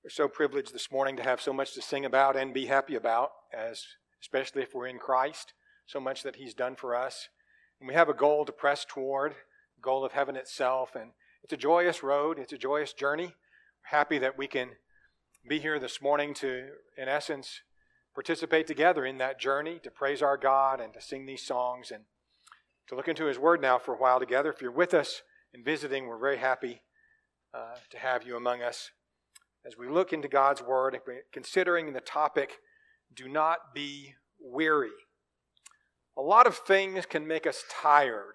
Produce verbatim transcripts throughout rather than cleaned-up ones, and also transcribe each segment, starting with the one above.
We're so privileged this morning to have so much to sing about and be happy about, as especially if we're in Christ, so much that He's done for us. And we have a goal to press toward, the goal of heaven itself. And it's a joyous road. It's a joyous journey. We're happy that we can be here this morning to, in essence, participate together in that journey, to praise our God and to sing these songs and to look into His Word now for a while together. If you're with us and visiting, we're very happy uh, to have you among us. As we look into God's Word, considering the topic, do not be weary. A lot of things can make us tired.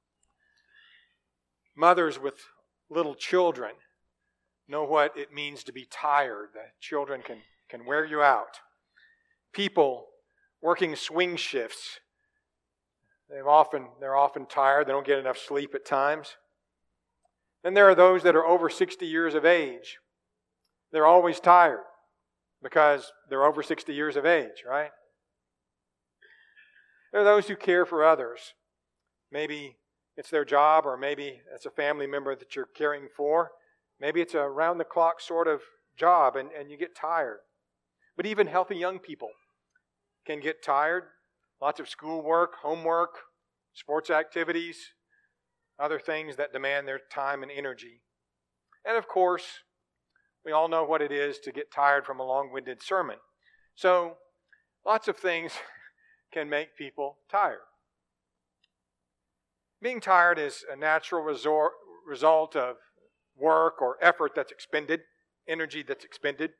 Mothers with little children know what it means to be tired. The children can, can wear you out. People working swing shifts, they've often, they're often tired. They don't get enough sleep at times. Then there are those that are over sixty years of age. They're always tired because they're over sixty years of age, right? There are those who care for others. Maybe it's their job, or maybe it's a family member that you're caring for. Maybe it's a round-the-clock sort of job, and, and you get tired. But even healthy young people can get tired. Lots of schoolwork, homework, sports activities, other things that demand their time and energy. And of course, we all know what it is to get tired from a long-winded sermon. So, lots of things can make people tired. Being tired is a natural resort, result of work or effort that's expended, energy that's expended.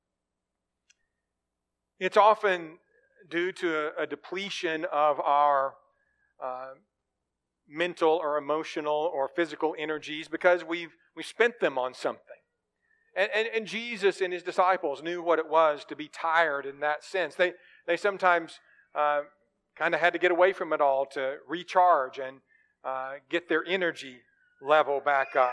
It's often due to a, a depletion of our uh, mental or emotional or physical energies because we've we spent them on something. And, and, and Jesus and His disciples knew what it was to be tired in that sense. They, they sometimes uh, kind of had to get away from it all to recharge and uh, get their energy level back up.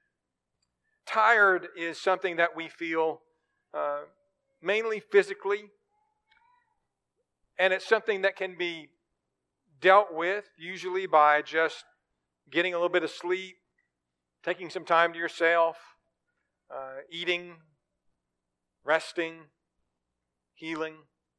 Tired is something that we feel uh, mainly physically, and it's something that can be dealt with usually by just getting a little bit of sleep, taking some time to yourself, uh, eating, resting, healing.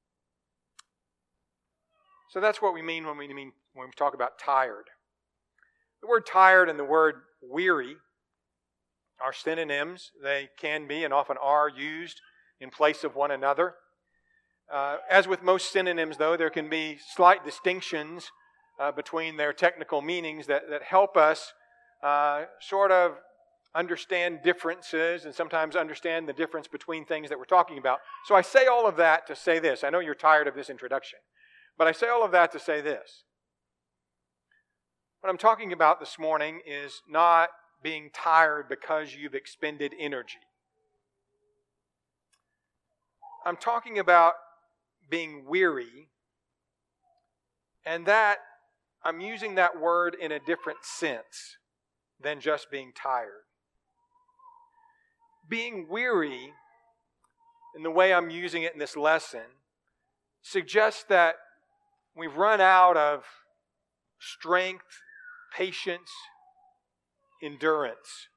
So that's what we mean when we mean when we talk about tired. The word tired and the word weary are synonyms. They can be and often are used in place of one another. Uh, as with most synonyms, though, there can be slight distinctions uh, between their technical meanings that, that help us uh, sort of understand differences and sometimes understand the difference between things that we're talking about. So I say all of that to say this. I know you're tired of this introduction, but I say all of that to say this. What I'm talking about this morning is not being tired because you've expended energy. I'm talking about being weary, and that I'm using that word in a different sense than just being tired. Being weary, in the way I'm using it in this lesson, suggests that we've run out of strength, patience, endurance.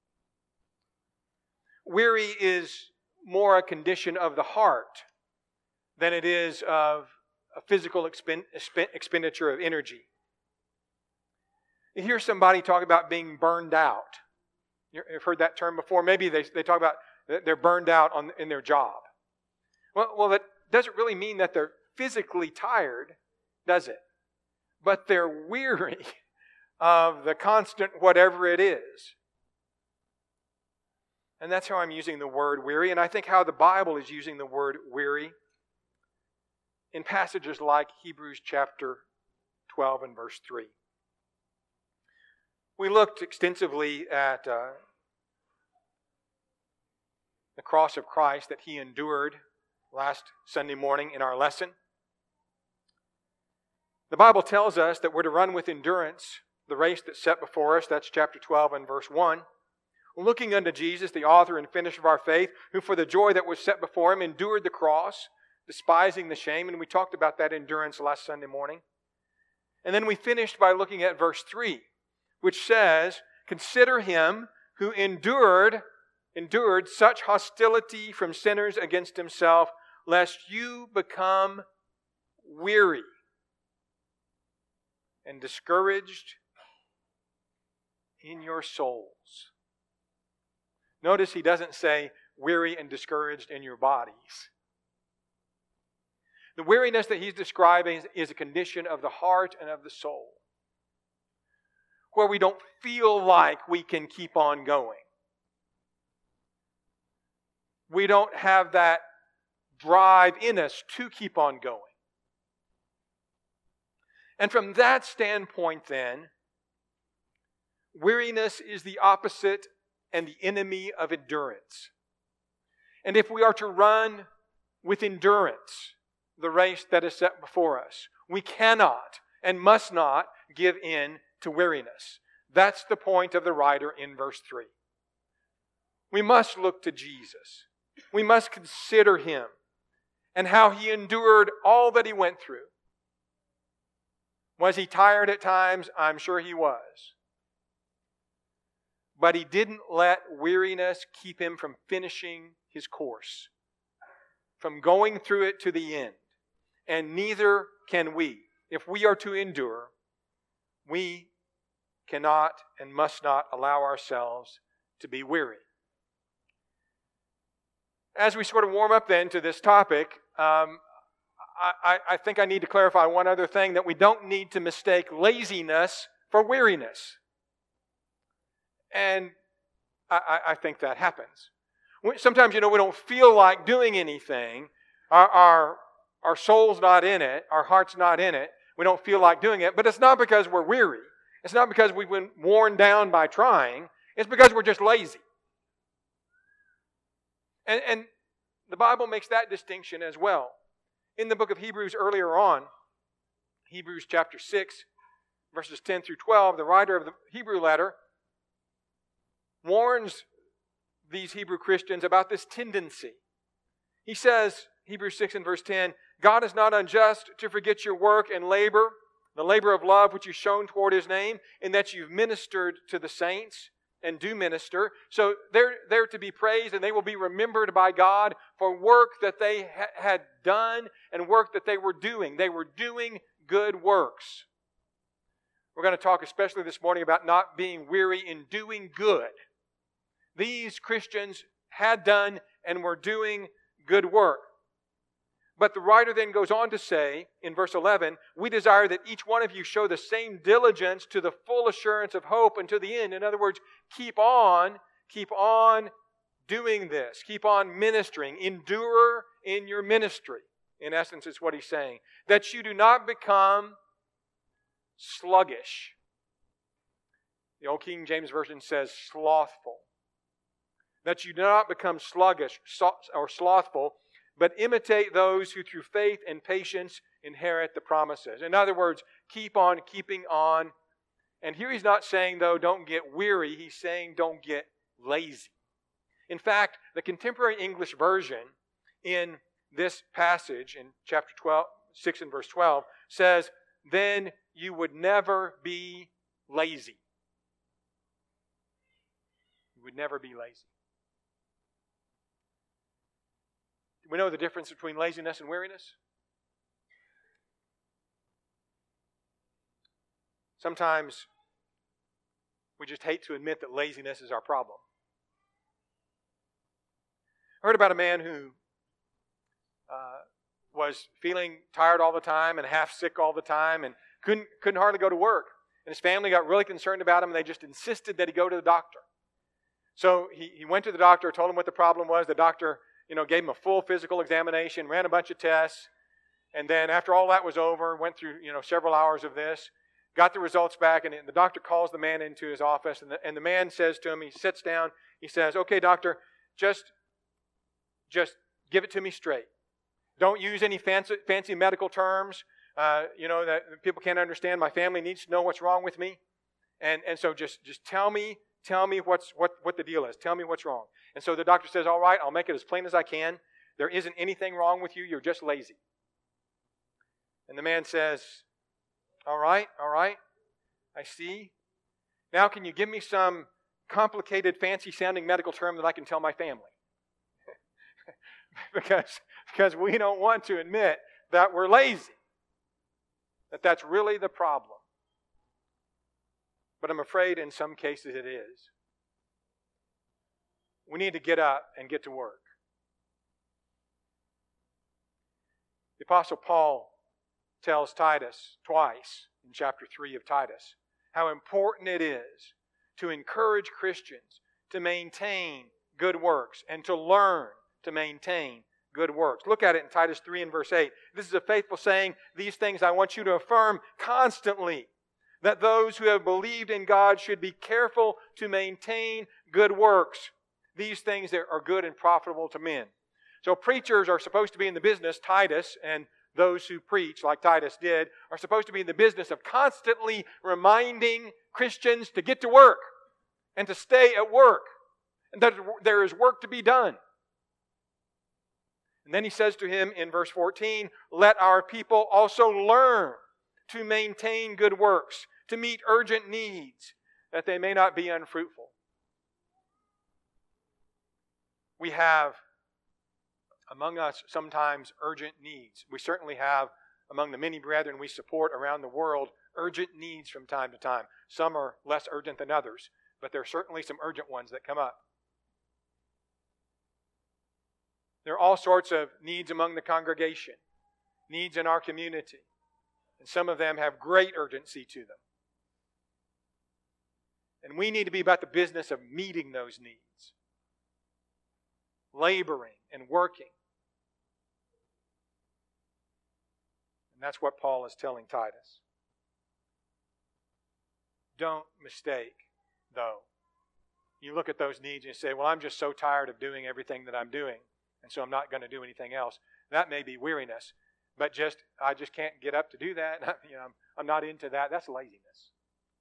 Weary is more a condition of the heart than it is of a physical expend, expenditure of energy. You hear somebody talk about being burned out. You've heard that term before. Maybe they, they talk about they're burned out on, in their job. Well, well, that doesn't really mean that they're physically tired, does it? But they're weary of the constant whatever it is. And that's how I'm using the word weary, and I think how the Bible is using the word weary in passages like Hebrews chapter twelve and verse three. We looked extensively at uh, the cross of Christ that He endured last Sunday morning in our lesson. The Bible tells us that we're to run with endurance the race that's set before us. That's chapter twelve and verse one. Looking unto Jesus, the author and finisher of our faith, who for the joy that was set before Him endured the cross, despising the shame. And we talked about that endurance last Sunday morning. And then we finished by looking at verse three, which says, consider Him who endured endured such hostility from sinners against himself, lest you become weary and discouraged in your souls. Notice he doesn't say weary and discouraged in your bodies. The weariness that he's describing is a condition of the heart and of the soul, where we don't feel like we can keep on going. We don't have that drive in us to keep on going. And from that standpoint then, weariness is the opposite and the enemy of endurance. And if we are to run with endurance the race that is set before us, we cannot and must not give in to weariness. That's the point of the writer in verse three. We must look to Jesus. We must consider Him and how He endured all that He went through. Was He tired at times? I'm sure He was. But He didn't let weariness keep Him from finishing His course, from going through it to the end. And neither can we. If we are to endure, we cannot and must not allow ourselves to be weary. As we sort of warm up then to this topic, um, I, I think I need to clarify one other thing, that we don't need to mistake laziness for weariness. And I, I think that happens. Sometimes, you know, we don't feel like doing anything. Our, our, our soul's not in it. Our heart's not in it. We don't feel like doing it. But it's not because we're weary. It's not because we've been worn down by trying. It's because we're just lazy. And, and the Bible makes that distinction as well. In the book of Hebrews earlier on, Hebrews chapter six, verses ten through twelve, the writer of the Hebrew letter warns these Hebrew Christians about this tendency. He says, Hebrews six and verse ten, God is not unjust to forget your work and labor, the labor of love which you've shown toward His name, in that you've ministered to the saints and do minister. So they're, they're to be praised, and they will be remembered by God for work that they ha- had done and work that they were doing. They were doing good works. We're going to talk especially this morning about not being weary in doing good. These Christians had done and were doing good work. But the writer then goes on to say, in verse eleven, we desire that each one of you show the same diligence to the full assurance of hope unto the end. In other words, keep on, keep on doing this. Keep on ministering. Endure in your ministry. In essence, it's what he's saying. That you do not become sluggish. The old King James Version says slothful. That you do not become sluggish or slothful, but imitate those who through faith and patience inherit the promises. In other words, keep on keeping on. And here he's not saying, though, don't get weary. He's saying don't get lazy. In fact, the contemporary English version in this passage, in chapter twelve, six and verse twelve, says, then you would never be lazy. You would never be lazy. We know the difference between laziness and weariness. Sometimes we just hate to admit that laziness is our problem. I heard about a man who uh, was feeling tired all the time and half sick all the time and couldn't, couldn't hardly go to work. And his family got really concerned about him, and they just insisted that he go to the doctor. So he, he went to the doctor, told him what the problem was. The doctor You know, gave him a full physical examination, ran a bunch of tests, and then after all that was over, went through, you know, several hours of this, got the results back, and the doctor calls the man into his office, and the, and the man says to him, he sits down, he says, okay, doctor, just, just give it to me straight. Don't use any fancy, fancy medical terms, uh, you know, that people can't understand. My family needs to know what's wrong with me, and, and so just, just tell me, tell me what's, what, what the deal is. Tell me what's wrong. And so the doctor says, all right, I'll make it as plain as I can. There isn't anything wrong with you. You're just lazy. And the man says, all right, all right, I see. Now can you give me some complicated, fancy-sounding medical term that I can tell my family. because, because we don't want to admit that we're lazy. That that's really the problem. But I'm afraid in some cases it is. We need to get up and get to work. The Apostle Paul tells Titus twice in chapter three of Titus how important it is to encourage Christians to maintain good works and to learn to maintain good works. Look at it in Titus three and verse eight. This is a faithful saying. These things I want you to affirm constantly, that those who have believed in God should be careful to maintain good works. These things that are good and profitable to men. So preachers are supposed to be in the business, Titus and those who preach, like Titus did, are supposed to be in the business of constantly reminding Christians to get to work and to stay at work, and that there is work to be done. And then he says to him in verse fourteen, let our people also learn to maintain good works, to meet urgent needs, that they may not be unfruitful. We have among us sometimes urgent needs. We certainly have among the many brethren we support around the world urgent needs from time to time. Some are less urgent than others, but there are certainly some urgent ones that come up. There are all sorts of needs among the congregation, needs in our community, and some of them have great urgency to them. And we need to be about the business of meeting those needs, laboring and working. And that's what Paul is telling Titus. Don't mistake, though. You look at those needs and you say, well, I'm just so tired of doing everything that I'm doing, and so I'm not going to do anything else. That may be weariness, but just I just can't get up to do that. you know, I'm, I'm not into that. That's laziness.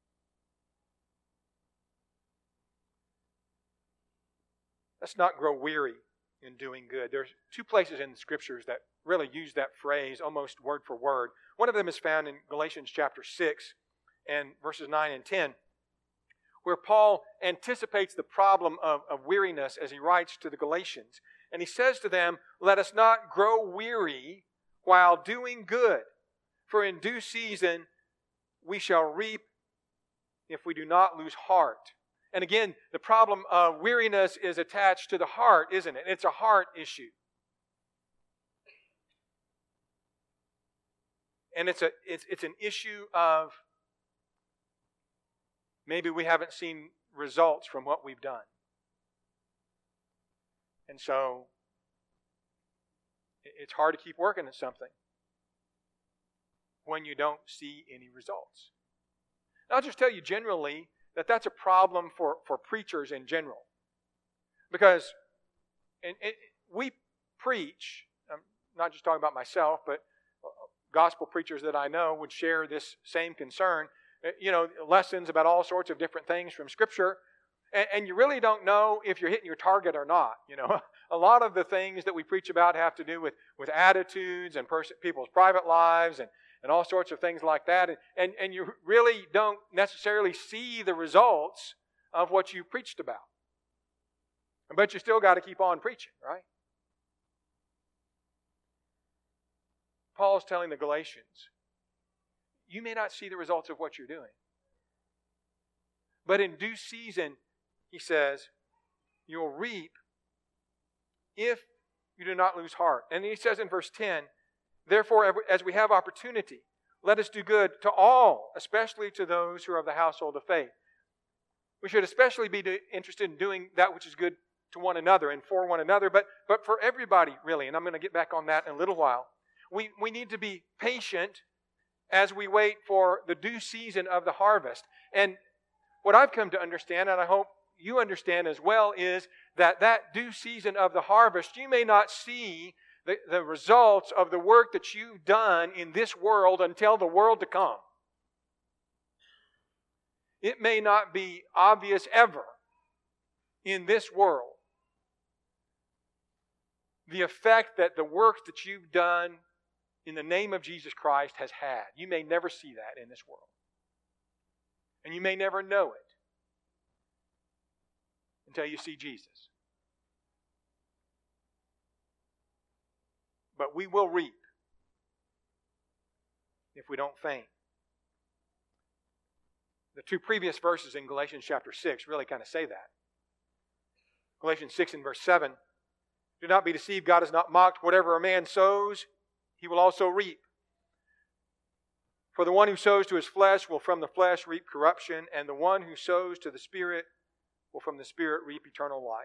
Let's not grow weary in doing good. There's two places in the Scriptures that really use that phrase almost word for word. One of them is found in Galatians chapter six and verses nine and ten, where Paul anticipates the problem of, of weariness as he writes to the Galatians. And he says to them, let us not grow weary while doing good, for in due season we shall reap if we do not lose heart. And again, the problem of weariness is attached to the heart, isn't it? It's a heart issue. And it's a it's it's an issue of maybe we haven't seen results from what we've done. And so it's hard to keep working at something when you don't see any results. I'll just tell you generally that that's a problem for, for preachers in general. Because and, and we preach, I'm not just talking about myself, but gospel preachers that I know would share this same concern. You know, lessons about all sorts of different things from Scripture. And, and you really don't know if you're hitting your target or not. You know, a lot of the things that we preach about have to do with, with attitudes and pers- people's private lives and and all sorts of things like that. And, and, and you really don't necessarily see the results of what you preached about. But you still got to keep on preaching, right? Paul's telling the Galatians, you may not see the results of what you're doing. But in due season, he says, you'll reap if you do not lose heart. And he says in verse ten, therefore, as we have opportunity, let us do good to all, especially to those who are of the household of faith. We should especially be interested in doing that which is good to one another and for one another, but, but for everybody, really. And I'm going to get back on that in a little while. We, we need to be patient as we wait for the due season of the harvest. And what I've come to understand, and I hope you understand as well, is that that due season of the harvest, you may not see The, the results of the work that you've done in this world until the world to come. It may not be obvious ever in this world the effect that the work that you've done in the name of Jesus Christ has had. You may never see that in this world. And you may never know it. until you see Jesus. But we will reap if we don't faint. The two previous verses in Galatians chapter six really kind of say that. Galatians six and verse seven. Do not be deceived, God is not mocked. Whatever a man sows, he will also reap. For the one who sows to his flesh will from the flesh reap corruption, and the one who sows to the Spirit will from the Spirit reap eternal life.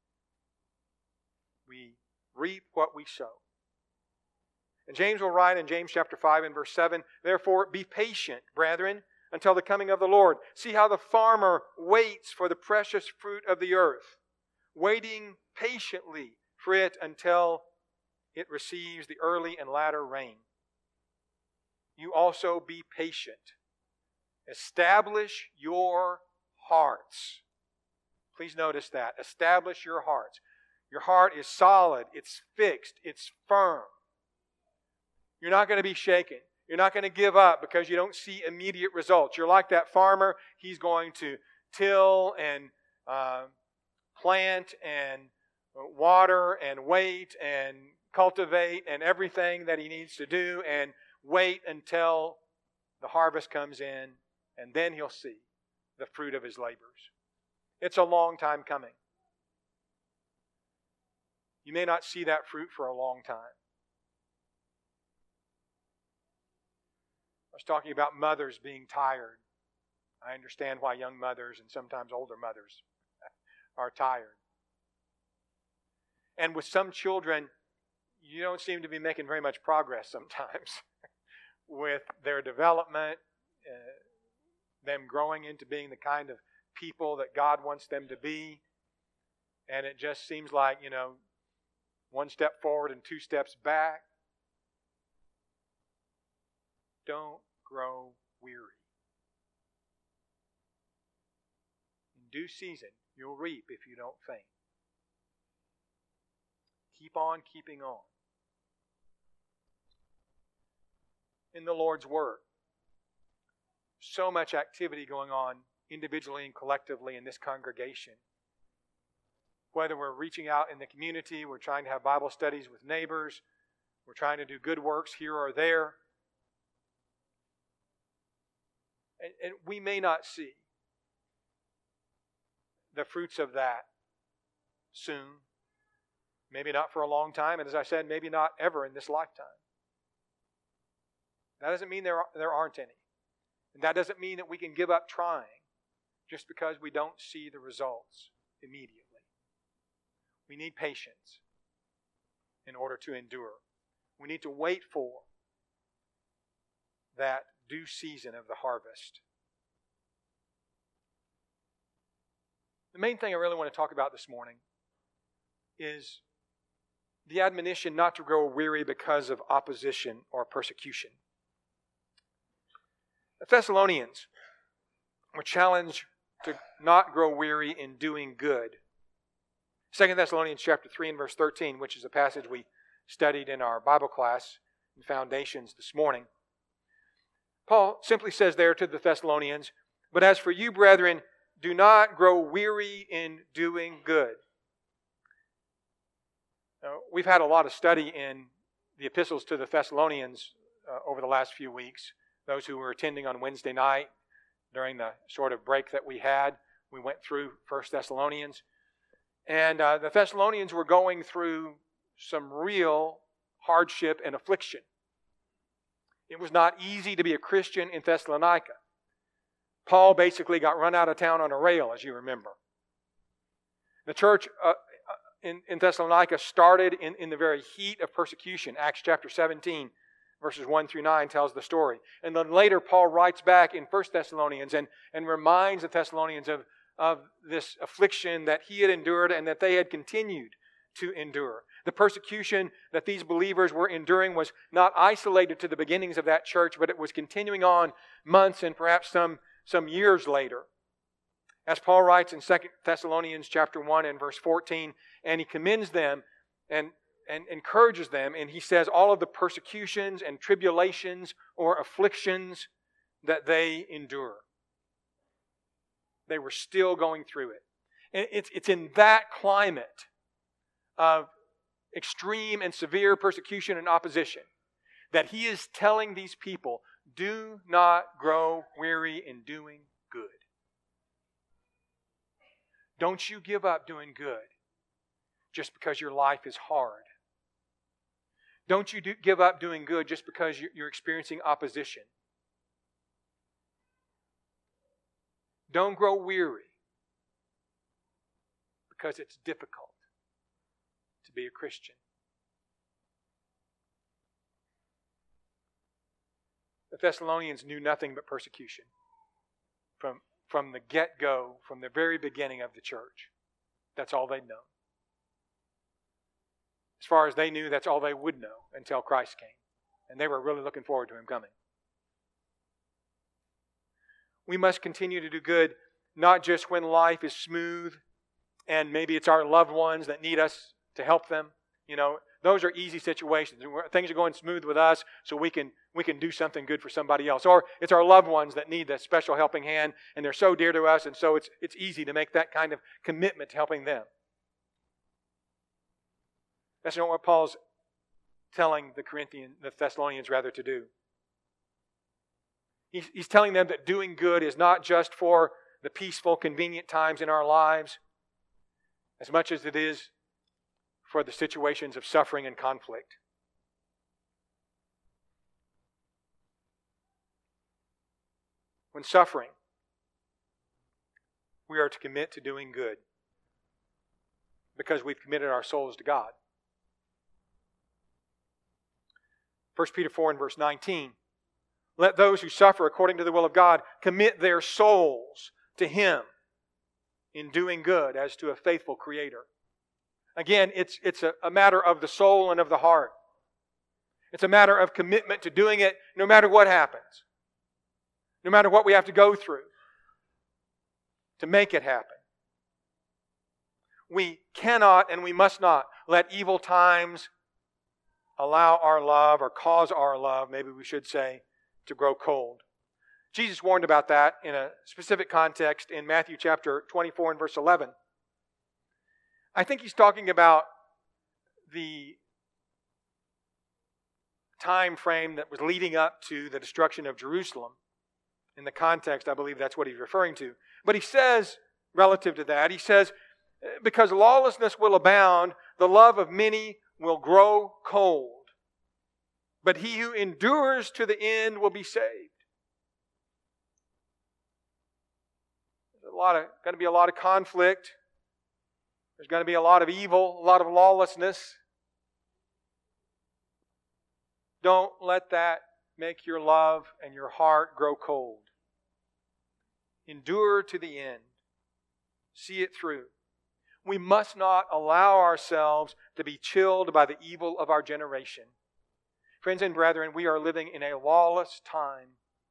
We reap what we sow. And James will write in James chapter five and verse seven, therefore be patient, brethren, until the coming of the Lord. See how the farmer waits for the precious fruit of the earth, waiting patiently for it until it receives the early and latter rain. You also be patient. Establish your hearts. Please notice that. Establish your hearts. Your heart is solid. It's fixed. It's firm. You're not going to be shaken. You're not going to give up because you don't see immediate results. You're like that farmer. He's going to till and uh, plant and water and wait and cultivate and everything that he needs to do and wait until the harvest comes in, and then he'll see the fruit of his labors. It's a long time coming. You may not see that fruit for a long time. I was talking about mothers being tired. I understand why young mothers and sometimes older mothers are tired. And with some children, you don't seem to be making very much progress sometimes with their development, uh, them growing into being the kind of people that God wants them to be. And it just seems like, you know, one step forward and two steps back. Don't grow weary. In due season, you'll reap if you don't faint. Keep on keeping on. In the Lord's Word, so much activity going on individually and collectively in this congregation. Whether we're reaching out in the community, we're trying to have Bible studies with neighbors, we're trying to do good works here or there. And, and we may not see the fruits of that soon. Maybe not for a long time, and as I said, maybe not ever in this lifetime. That doesn't mean there, are, there aren't any. And that doesn't mean that we can give up trying just because we don't see the results immediately. We need patience in order to endure. We need to wait for that due season of the harvest. The main thing I really want to talk about this morning is the admonition not to grow weary because of opposition or persecution. The Thessalonians were challenged to not grow weary in doing good. Second Thessalonians chapter three and verse thirteen, which is a passage we studied in our Bible class in Foundations this morning. Paul simply says there to the Thessalonians, "But as for you, brethren, do not grow weary in doing good." Now, we've had a lot of study in the epistles to the Thessalonians uh, over the last few weeks. Those who were attending on Wednesday night during the sort of break that we had, we went through First Thessalonians. And uh, the Thessalonians were going through some real hardship and affliction. It was not easy to be a Christian in Thessalonica. Paul basically got run out of town on a rail, as you remember. The church uh, in, in Thessalonica started in, in the very heat of persecution. Acts chapter seventeen, verses one through nine tells the story. And then later Paul writes back in First Thessalonians and, and reminds the Thessalonians of, of this affliction that he had endured and that they had continued to endure. The persecution that these believers were enduring was not isolated to the beginnings of that church, but it was continuing on months and perhaps some, some years later. As Paul writes in Second Thessalonians chapter one and verse fourteen, and he commends them and, and encourages them, and he says all of the persecutions and tribulations or afflictions that they endure. They were still going through it. And it's, it's in that climate of extreme and severe persecution and opposition that he is telling these people, do not grow weary in doing good. Don't you give up doing good just because your life is hard. Don't you do, give up doing good just because you're, you're experiencing opposition. Don't grow weary because it's difficult to be a Christian. The Thessalonians knew nothing but persecution from, from the get-go, from the very beginning of the church. That's all they'd known. As far as they knew, that's all they would know until Christ came. And they were really looking forward to Him coming. We must continue to do good, not just when life is smooth and maybe it's our loved ones that need us to help them. You know, those are easy situations. Things are going smooth with us, so we can we can do something good for somebody else. Or it's our loved ones that need that special helping hand, and they're so dear to us, and so it's it's easy to make that kind of commitment to helping them. That's not what Paul's telling the Corinthians, the Thessalonians rather, to do. He's, he's telling them that doing good is not just for the peaceful, convenient times in our lives, as much as it is for the situations of suffering and conflict. When suffering, we are to commit to doing good because we've committed our souls to God. First Peter four and verse nineteen. Let those who suffer according to the will of God commit their souls to Him in doing good as to a faithful Creator. Again, it's, it's a, a matter of the soul and of the heart. It's a matter of commitment to doing it no matter what happens. No matter what we have to go through to make it happen. We cannot and we must not let evil times allow our love, or cause our love, maybe we should say, to grow cold. Jesus warned about that in a specific context in Matthew chapter twenty-four and verse eleven. I think He's talking about the time frame that was leading up to the destruction of Jerusalem. In the context, I believe that's what He's referring to. But He says, relative to that, He says, because lawlessness will abound, the love of many will grow cold. But he who endures to the end will be saved. There's a lot of, going to be a lot of conflict. There's going to be a lot of evil, a lot of lawlessness. Don't let that make your love and your heart grow cold. Endure to the end. See it through. We must not allow ourselves to be chilled by the evil of our generation. Friends and brethren, we are living in a lawless time.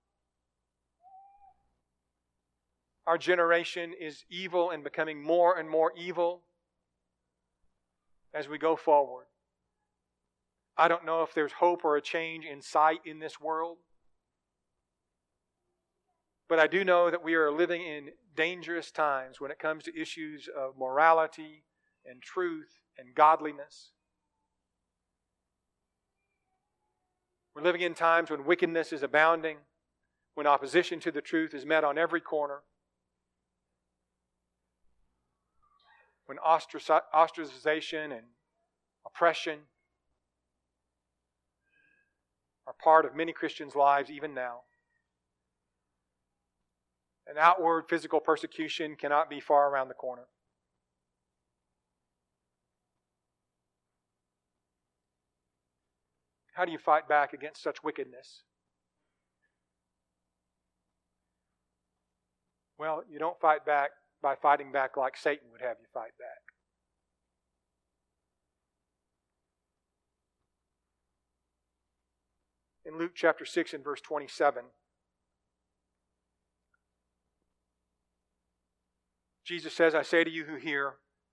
Our generation is evil and becoming more and more evil as we go forward. I don't know if there's hope or a change in sight in this world. But I do know that we are living in dangerous times when it comes to issues of morality and truth and godliness. We're living in times when wickedness is abounding, when opposition to the truth is met on every corner, when ostracization and oppression are part of many Christians' lives even now. And outward physical persecution cannot be far around the corner. How do you fight back against such wickedness? Well, you don't fight back by fighting back like Satan would have you fight back. In Luke chapter six and verse twenty-seven, Jesus says, I say to you who hear,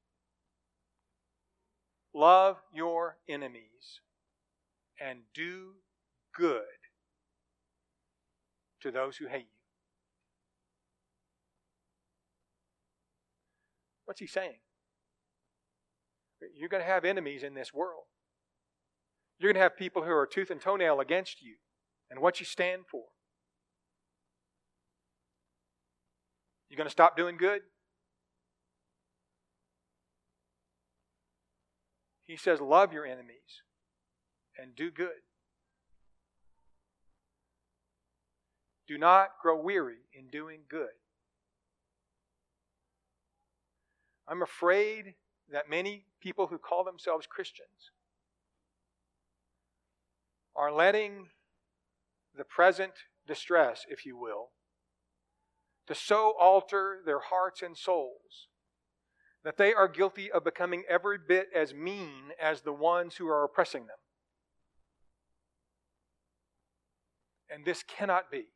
love your enemies and do good to those who hate you. What's he saying? You're going to have enemies in this world. You're going to have people who are tooth and toenail against you and what you stand for. You're going to stop doing good? He says, love your enemies and do good. Do not grow weary in doing good. I'm afraid that many people who call themselves Christians are letting the present distress, if you will, to so alter their hearts and souls that they are guilty of becoming every bit as mean as the ones who are oppressing them. And this cannot be.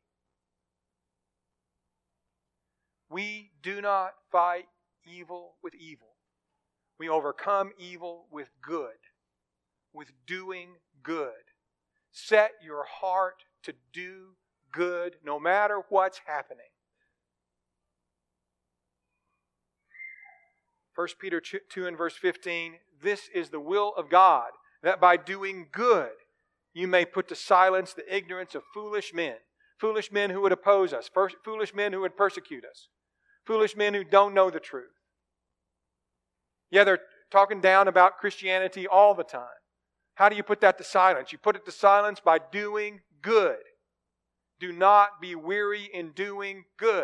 We do not fight evil with evil. We overcome evil with good, with doing good. Set your heart to do good no matter what's happening. First Peter two and verse fifteen, this is the will of God, that by doing good you may put to silence the ignorance of foolish men. Foolish men who would oppose us. Foolish men who would persecute us. Foolish men who don't know the truth. Yeah, they're talking down about Christianity all the time. How do you put that to silence? You put it to silence by doing good. Do not be weary in doing good.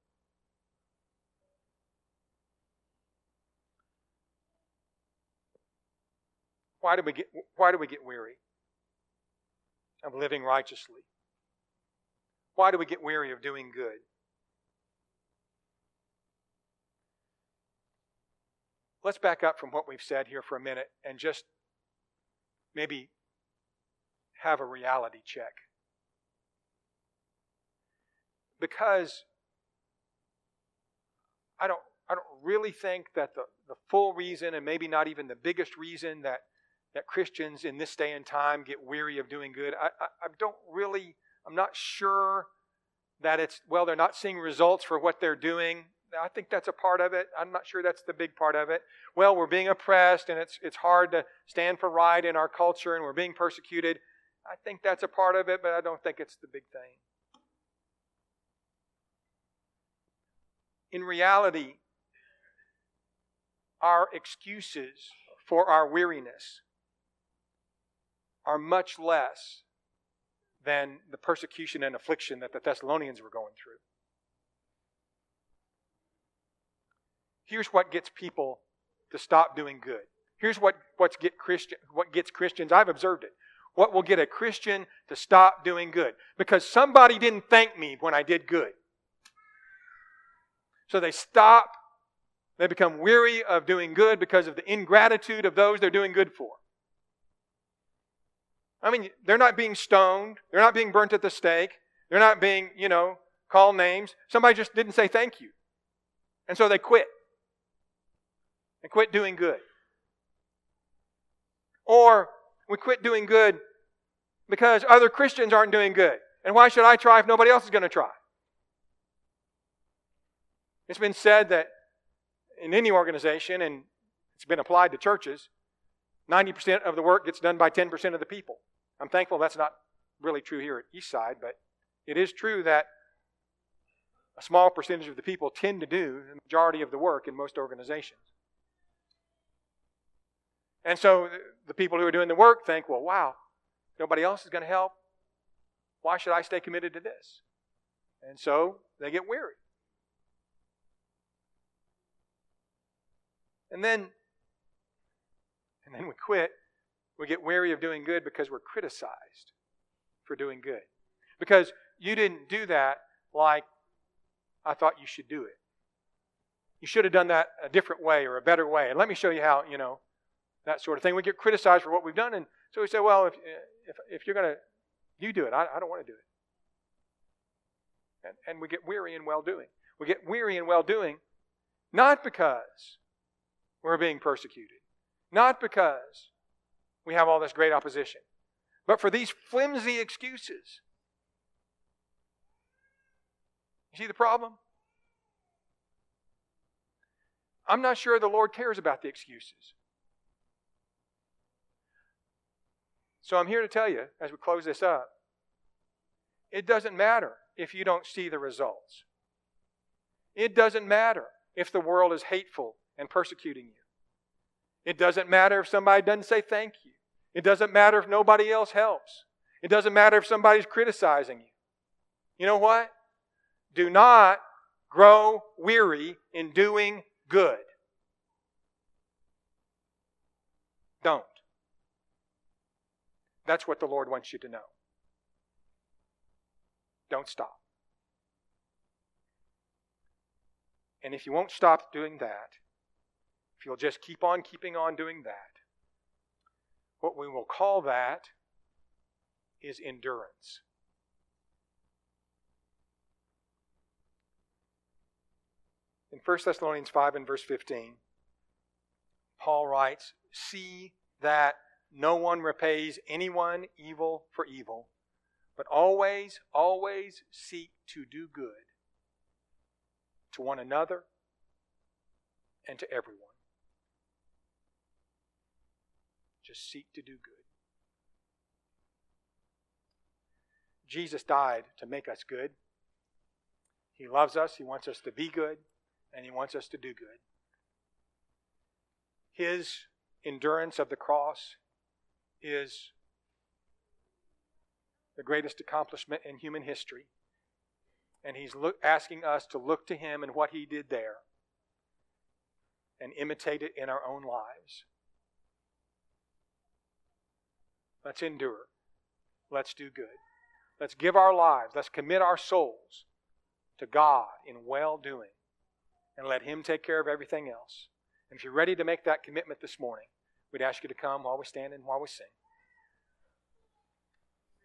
Why do we get, why do we get weary of living righteously? Why do we get weary of doing good? Let's back up from what we've said here for a minute and just maybe have a reality check. Because I don't, I don't really think that the, the full reason, and maybe not even the biggest reason, that that Christians in this day and time get weary of doing good. I, I, I don't really, I'm not sure that it's, well, they're not seeing results for what they're doing. I think that's a part of it. I'm not sure that's the big part of it. Well, we're being oppressed and it's it's hard to stand for right in our culture and we're being persecuted. I think that's a part of it, but I don't think it's the big thing. In reality, our excuses for our weariness are much less than the persecution and affliction that the Thessalonians were going through. Here's what gets people to stop doing good. Here's what, what's get Christian, what gets Christians, I've observed it, what will get a Christian to stop doing good. Because somebody didn't thank me when I did good. So they stop, they become weary of doing good because of the ingratitude of those they're doing good for. I mean, they're not being stoned. They're not being burnt at the stake. They're not being, you know, called names. Somebody just didn't say thank you. And so they quit. They quit doing good. Or we quit doing good because other Christians aren't doing good. And why should I try if nobody else is going to try? It's been said that in any organization, and it's been applied to churches, ninety percent of the work gets done by ten percent of the people. I'm thankful that's not really true here at Eastside, but it is true that a small percentage of the people tend to do the majority of the work in most organizations. And so the people who are doing the work think, well, wow, nobody else is going to help. Why should I stay committed to this? And so they get weary. And then, and then we quit. We get weary of doing good because we're criticized for doing good. Because you didn't do that like I thought you should do it. You should have done that a different way or a better way. And let me show you how, you know, that sort of thing. We get criticized for what we've done. And so we say, well, if if, if you're going to, you do it. I, I don't want to do it. And, and we get weary in well-doing. We get weary in well-doing not because we're being persecuted. Not because we have all this great opposition. But for these flimsy excuses. You see the problem? I'm not sure the Lord cares about the excuses. So I'm here to tell you, as we close this up, it doesn't matter if you don't see the results. It doesn't matter if the world is hateful and persecuting you. It doesn't matter if somebody doesn't say thank you. It doesn't matter if nobody else helps. It doesn't matter if somebody's criticizing you. You know what? Do not grow weary in doing good. Don't. That's what the Lord wants you to know. Don't stop. And if you won't stop doing that, if you'll just keep on keeping on doing that, what we will call that is endurance. In First Thessalonians five and verse fifteen, Paul writes, "See that no one repays anyone evil for evil, but always, always seek to do good to one another and to everyone." Just seek to do good. Jesus died to make us good. He loves us. He wants us to be good. And He wants us to do good. His endurance of the cross is the greatest accomplishment in human history. And He's look, asking us to look to Him and what He did there and imitate it in our own lives. Let's endure. Let's do good. Let's give our lives. Let's commit our souls to God in well-doing and let Him take care of everything else. And if you're ready to make that commitment this morning, we'd ask you to come while we stand and while we sing.